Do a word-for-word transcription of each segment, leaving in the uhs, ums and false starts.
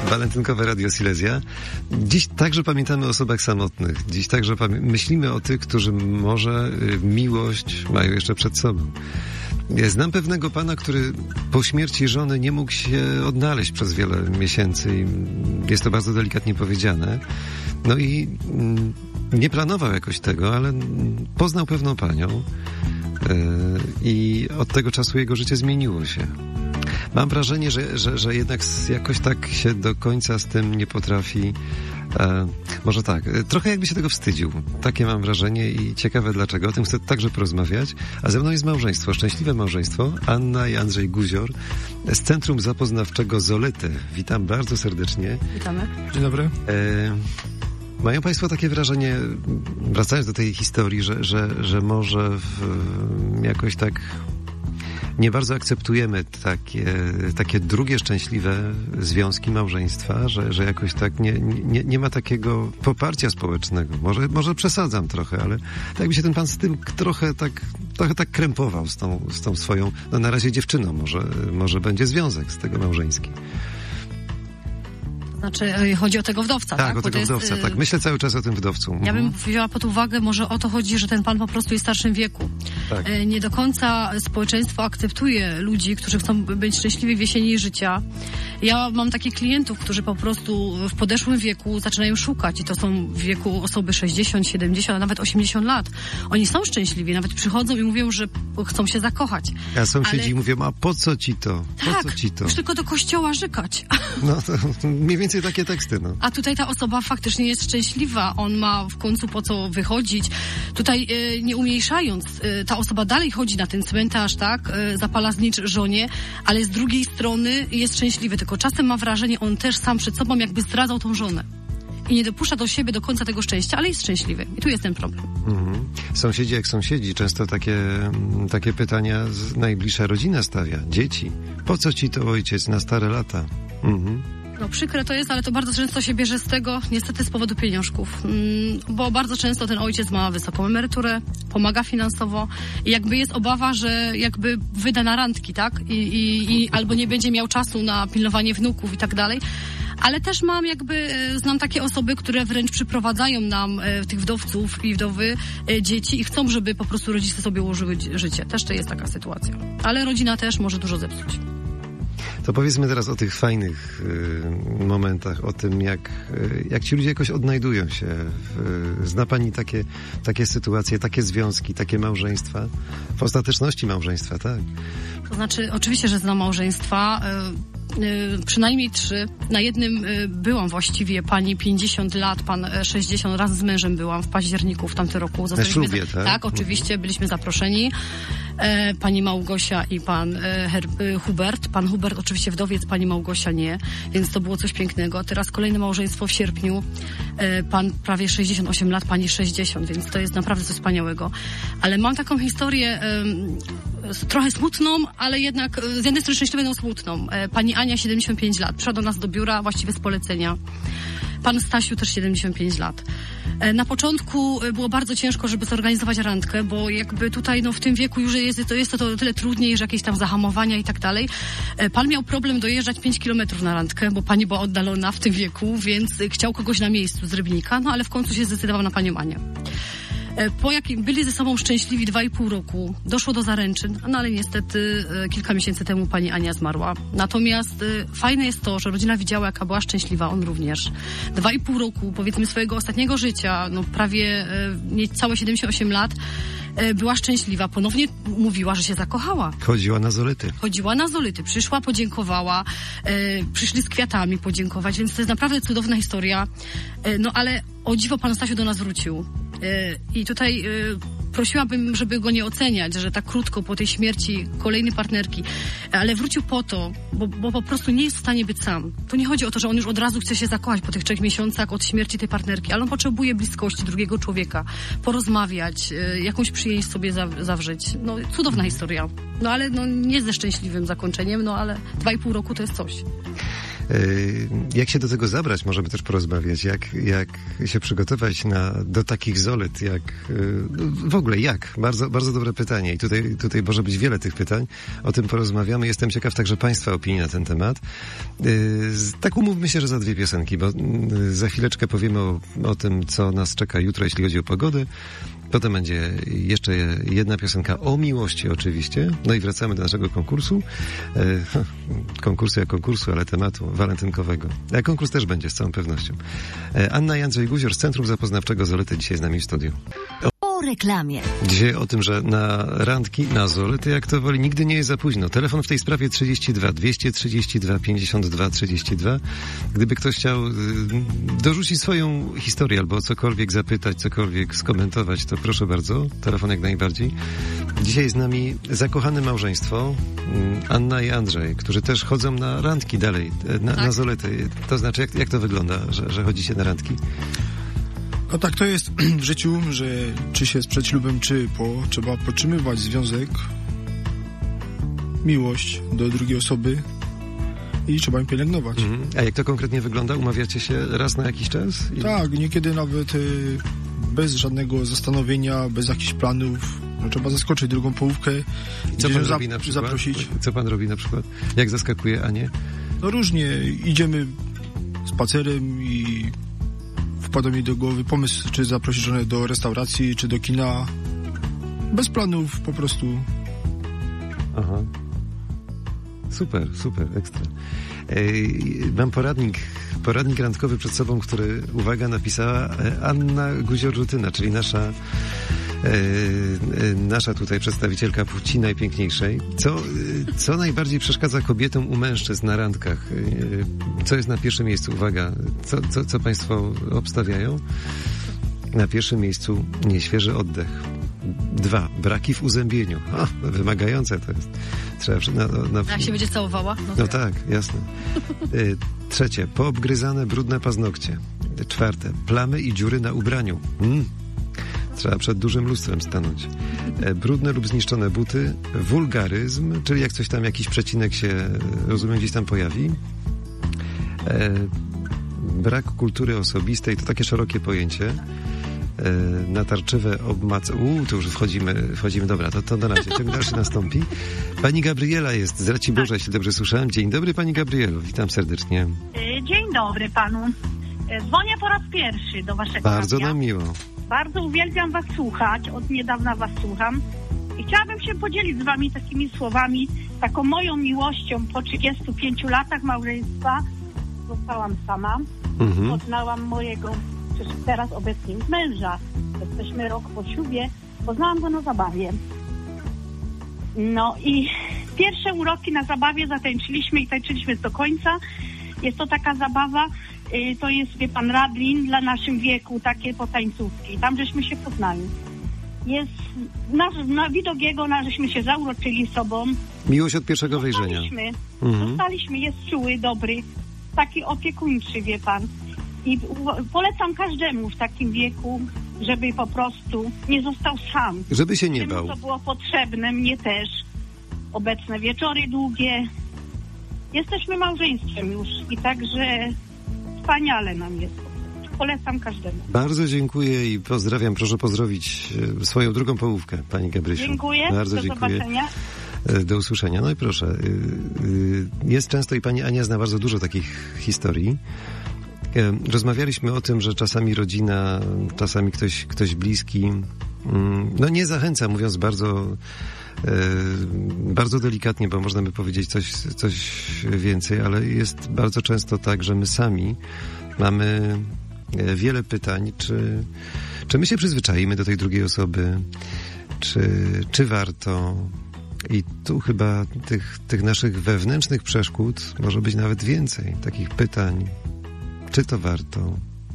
Walentynkowe Radio Silesia. Dziś także pamiętamy o osobach samotnych. Dziś także pamię- myślimy o tych, którzy może miłość mają jeszcze przed sobą. Znam pewnego pana, który po śmierci żony nie mógł się odnaleźć przez wiele miesięcy i jest to bardzo delikatnie powiedziane. No i mm, nie planował jakoś tego, ale poznał pewną panią yy, i od tego czasu jego życie zmieniło się. Mam wrażenie, że, że, że jednak jakoś tak się do końca z tym nie potrafi. E, może tak, trochę jakby się tego wstydził. Takie mam wrażenie i ciekawe dlaczego. O tym chcę także porozmawiać. A ze mną jest małżeństwo, szczęśliwe małżeństwo. Anna i Andrzej Guzior z Centrum Zapoznawczego Zolety. Witam bardzo serdecznie. Witamy. Dzień dobry. E, mają Państwo takie wrażenie, wracając do tej historii, że, że, że może w, jakoś tak nie bardzo akceptujemy takie, takie drugie szczęśliwe związki, małżeństwa, że, że jakoś tak nie, nie, nie ma takiego poparcia społecznego. Może, może przesadzam trochę, ale tak jakby się ten pan z tym trochę tak, trochę tak krępował z tą, z tą swoją, no na razie dziewczyną, może, może będzie związek z tego małżeński. Znaczy, chodzi o tego wdowca, tak? Tak, o tego jest, wdowca, tak. Myślę cały czas o tym wdowcu. Ja mhm. bym wzięła pod uwagę, może o to chodzi, że ten pan po prostu jest w starszym wieku. Tak. Nie do końca społeczeństwo akceptuje ludzi, którzy chcą być szczęśliwi w jesieni życia. Ja mam takich klientów, którzy po prostu w podeszłym wieku zaczynają szukać i to są w wieku osoby sześćdziesiąt, siedemdziesiąt, a nawet osiemdziesiąt lat. Oni są szczęśliwi, nawet przychodzą i mówią, że chcą się zakochać. A sąsiedzi Ale... mówią, a po co ci to? Po tak, co ci to? już tylko do kościoła żykać. No to mniej więcej takie teksty, no. A tutaj ta osoba faktycznie jest szczęśliwa. On ma w końcu po co wychodzić. Tutaj y, nie umniejszając, y, ta osoba dalej chodzi na ten cmentarz, tak? Y, zapala znicz żonie, ale z drugiej strony jest szczęśliwy. Tylko czasem ma wrażenie, on też sam przed sobą jakby zdradzał tą żonę. I nie dopuszcza do siebie do końca tego szczęścia, ale jest szczęśliwy. I tu jest ten problem. Mhm. Sąsiedzi jak sąsiedzi. Często takie, takie pytania z najbliższa rodzina stawia. Dzieci. Po co ci to ojciec na stare lata? Mhm. No przykre to jest, ale to bardzo często się bierze z tego, niestety z powodu pieniążków. Mm, bo bardzo często ten ojciec ma wysoką emeryturę, pomaga finansowo i jakby jest obawa, że jakby wyda na randki, tak? I, i, i albo nie będzie miał czasu na pilnowanie wnuków i tak dalej. Ale też mam jakby, znam takie osoby, które wręcz przyprowadzają nam e, tych wdowców i wdowy e, dzieci i chcą, żeby po prostu rodzice sobie ułożyły życie. Też to jest taka sytuacja. Ale rodzina też może dużo zepsuć. To powiedzmy teraz o tych fajnych y, momentach, o tym, jak, y, jak ci ludzie jakoś odnajdują się. W, y, zna pani takie, takie sytuacje, takie związki, takie małżeństwa? W ostateczności małżeństwa, tak? To znaczy, oczywiście, że znam małżeństwa. Y, y, przynajmniej trzy. Na jednym y, byłam właściwie, pani pięćdziesiąt lat, pan sześćdziesiąt, raz z mężem byłam w październiku w tamtym roku. Na ślubie, tak? Tak, oczywiście, byliśmy zaproszeni. E, pani Małgosia i pan e, Her- e, Hubert. Pan Hubert oczywiście wdowiec, pani Małgosia nie, więc to było coś pięknego. Teraz kolejne małżeństwo w sierpniu. E, pan prawie sześćdziesiąt osiem lat, pani sześćdziesiąt, więc to jest naprawdę coś wspaniałego. Ale mam taką historię e, trochę smutną, ale jednak e, z jednej strony szczęśliwą, no smutną. E, pani Ania, siedemdziesiąt pięć lat, przyszła do nas do biura, właściwie z polecenia. Pan Stasiu też siedemdziesiąt pięć lat. Na początku było bardzo ciężko, żeby zorganizować randkę, bo jakby tutaj no, w tym wieku już jest to, jest to, to tyle trudniej, że jakieś tam zahamowania i tak dalej. Pan miał problem dojeżdżać pięć kilometrów na randkę, bo pani była oddalona w tym wieku, więc chciał kogoś na miejscu z Rybnika, no ale w końcu się zdecydował na panią Anię. Po jakim byli ze sobą szczęśliwi dwa i pół roku, doszło do zaręczyn, no ale niestety kilka miesięcy temu pani Ania zmarła. Natomiast fajne jest to, że rodzina widziała, jaka była szczęśliwa, on również. Dwa i pół roku, powiedzmy, swojego ostatniego życia, no prawie niecałe siedemdziesiąt osiem lat, była szczęśliwa. Ponownie mówiła, że się zakochała. Chodziła na Zolety. Chodziła na Zolety. Przyszła, podziękowała. E, przyszli z kwiatami podziękować, więc to jest naprawdę cudowna historia. E, no ale o dziwo pan Stasiu do nas wrócił. E, I tutaj e, prosiłabym, żeby go nie oceniać, że tak krótko po tej śmierci kolejnej partnerki, ale wrócił po to, bo, bo po prostu nie jest w stanie być sam. Tu nie chodzi o to, że on już od razu chce się zakochać po tych trzech miesiącach od śmierci tej partnerki, ale on potrzebuje bliskości drugiego człowieka, porozmawiać, e, jakąś przyjęć sobie za, zawrzeć. No, cudowna historia. No ale no, nie ze szczęśliwym zakończeniem, no ale dwa i pół roku to jest coś. Jak się do tego zabrać, możemy też porozmawiać. Jak, jak się przygotować na, do takich zolet, jak w ogóle jak? Bardzo, bardzo dobre pytanie i tutaj, tutaj może być wiele tych pytań. O tym porozmawiamy. Jestem ciekaw także Państwa opinii na ten temat. Tak umówmy się, że za dwie piosenki, bo za chwileczkę powiemy o, o tym, co nas czeka jutro, jeśli chodzi o pogodę. Potem będzie jeszcze jedna piosenka o miłości oczywiście. No i wracamy do naszego konkursu. E, konkursu jak konkursu, ale tematu walentynkowego. A konkurs też będzie z całą pewnością. E, Anna i Andrzej Guzior z Centrum Zapoznawczego Zolety dzisiaj z nami w studiu. O reklamie. Dzisiaj o tym, że na randki, na Zolety, jak to woli, nigdy nie jest za późno. Telefon w tej sprawie trzydzieści dwa dwieście trzydzieści dwa pięćdziesiąt dwa trzydzieści dwa. Gdyby ktoś chciał y, dorzucić swoją historię albo cokolwiek zapytać, cokolwiek skomentować, to proszę bardzo. Telefon jak najbardziej. Dzisiaj jest z nami zakochane małżeństwo y, Anna i Andrzej, którzy też chodzą na randki dalej, na, tak. na Zolety. To znaczy, jak, jak to wygląda, że, że chodzicie na randki? No tak to jest w życiu, że czy się przed ślubem, czy po, trzeba podtrzymywać związek, miłość do drugiej osoby i trzeba ją pielęgnować. Mhm. A jak to konkretnie wygląda? Umawiacie się raz na jakiś czas? I... Tak, niekiedy nawet y, bez żadnego zastanowienia, bez jakichś planów. No, trzeba zaskoczyć drugą połówkę. Co pan robi na przykład? Zaprosić. Co pan robi na przykład? Jak zaskakuje Anię? No różnie. Idziemy spacerem i wpada mi do głowy pomysł, czy zaprosić żonę do restauracji, czy do kina. Bez planów, po prostu. Aha. Super, super, ekstra. Ej, mam poradnik, poradnik randkowy przed sobą, który, uwaga, napisała Anna Guzior-Rutyna, czyli nasza e, e, nasza tutaj przedstawicielka płci najpiękniejszej. Co, co najbardziej przeszkadza kobietom u mężczyzn na randkach? E, co jest na pierwszym miejscu? Uwaga, co, co, co państwo obstawiają? Na pierwszym miejscu nieświeży oddech. Dwa, braki w uzębieniu. O, wymagające to jest. Trzeba na, na... Jak się będzie całowała? No, no tak, jasne. Y, trzecie, poobgryzane brudne paznokcie. Czwarte, plamy i dziury na ubraniu. Mm. Trzeba przed dużym lustrem stanąć. E, brudne lub zniszczone buty. Wulgaryzm, czyli jak coś tam, jakiś przecinek się, rozumiem, gdzieś tam pojawi. E, brak kultury osobistej, to takie szerokie pojęcie. Natarczywe obmac... Uuu, to już wchodzimy, wchodzimy. Dobra, to, to na razie. Ciąg dalszy nastąpi. Pani Gabriela jest z Raciborza, jeśli dobrze słyszałem. Dzień dobry, pani Gabrielo. Witam serdecznie. Dzień dobry panu. Dzwonię po raz pierwszy do waszego Bardzo radia. nam miło. Bardzo uwielbiam was słuchać. Od niedawna was słucham. I chciałabym się podzielić z wami takimi słowami, taką moją miłością po trzydziestu pięciu latach małżeństwa. Zostałam sama. Mhm. Poznałam mojego teraz obecnie męża. Jesteśmy rok po ślubie. Poznałam go na zabawie. No i pierwsze uroki na zabawie zatańczyliśmy i tańczyliśmy do końca. Jest to taka zabawa, y, to jest, wie pan, Radlin dla naszym wieku, takie potańcówki. Tam żeśmy się poznali. Jest, na, na widok jego, na, żeśmy się zauroczyli sobą. Miłość od pierwszego wejrzenia. Zostaliśmy, mhm. zostaliśmy, jest czuły, dobry, taki opiekuńczy, wie pan. I polecam każdemu w takim wieku, żeby po prostu nie został sam. Żeby się nie bał. To było potrzebne, mnie też. Obecne wieczory długie. Jesteśmy małżeństwem już i także wspaniale nam jest. Polecam każdemu. Bardzo dziękuję i pozdrawiam. Proszę pozdrowić swoją drugą połówkę, pani Gabrysiu. Dziękuję. Bardzo do dziękuję. zobaczenia. Do usłyszenia. No i proszę. Jest często i pani Ania zna bardzo dużo takich historii. Rozmawialiśmy o tym, że czasami rodzina, czasami ktoś, ktoś bliski, no nie zachęca, mówiąc bardzo, bardzo delikatnie, bo można by powiedzieć coś, coś więcej, ale jest bardzo często tak, że my sami mamy wiele pytań, czy, czy my się przyzwyczaimy do tej drugiej osoby, czy, czy warto. I tu chyba tych, tych naszych wewnętrznych przeszkód może być nawet więcej, takich pytań. Czy to warto?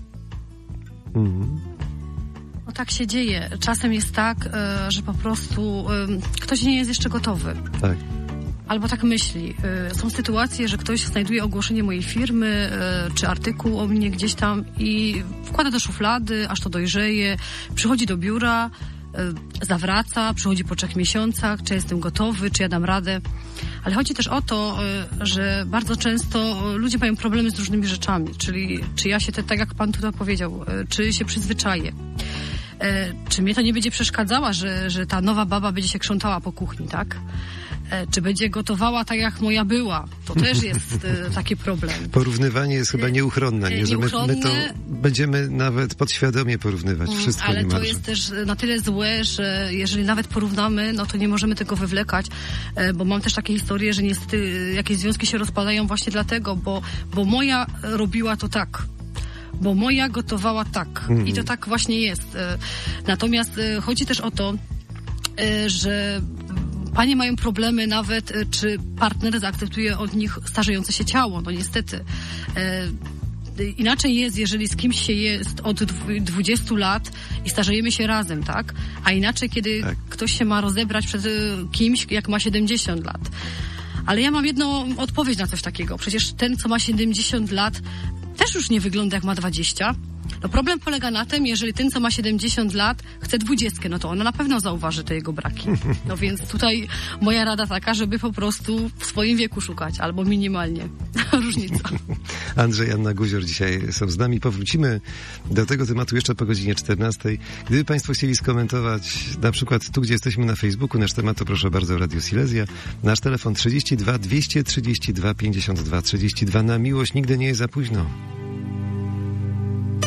Mhm. No tak się dzieje. Czasem jest tak, że po prostu ktoś nie jest jeszcze gotowy. Tak. Albo tak myśli. Są sytuacje, że ktoś znajduje ogłoszenie mojej firmy, czy artykuł o mnie gdzieś tam i wkłada do szuflady, aż to dojrzeje, przychodzi do biura, y, zawraca, przychodzi po trzech miesiącach, czy jestem gotowy, czy ja dam radę. Ale chodzi też o to, y, że bardzo często ludzie mają problemy z różnymi rzeczami, czyli czy ja się, te, tak jak pan tutaj powiedział, y, czy się przyzwyczaję. Czy mnie to nie będzie przeszkadzała, że, że ta nowa baba będzie się krzątała po kuchni, tak? Czy będzie gotowała tak, jak moja była? To też jest taki problem. Porównywanie jest chyba nieuchronne, nie? Że my, my to będziemy nawet podświadomie porównywać wszystko. Ale to jest też na tyle złe, że jeżeli nawet porównamy, no to nie możemy tego wywlekać, bo mam też takie historie, że niestety jakieś związki się rozpadają właśnie dlatego, bo, bo moja robiła to tak. Bo moja gotowała tak. Mm. I to tak właśnie jest. Natomiast chodzi też o to, że panie mają problemy nawet, czy partner zaakceptuje od nich starzejące się ciało. No niestety. Inaczej jest, jeżeli z kimś się jest od dwudziestu lat i starzejemy się razem, tak? A inaczej, kiedy tak. ktoś się ma rozebrać przed kimś, jak ma siedemdziesiąt lat. Ale ja mam jedną odpowiedź na coś takiego. Przecież ten, co ma siedemdziesiąt lat, też już nie wygląda jak ma dwadzieścia. No problem polega na tym, jeżeli ten, co ma siedemdziesiąt lat, chce dwudziestkę, no to ona na pewno zauważy te jego braki. No więc tutaj moja rada taka, żeby po prostu w swoim wieku szukać, albo minimalnie. Różnica. Andrzej, Anna Guzior dzisiaj są z nami. Powrócimy do tego tematu jeszcze po godzinie czternastej. Gdyby państwo chcieli skomentować, na przykład tu, gdzie jesteśmy na Facebooku, nasz temat, to proszę bardzo, Radio Silesia. Nasz telefon trzydzieści dwa dwieście trzydzieści dwa pięćdziesiąt dwa trzydzieści dwa. Na miłość nigdy nie jest za późno.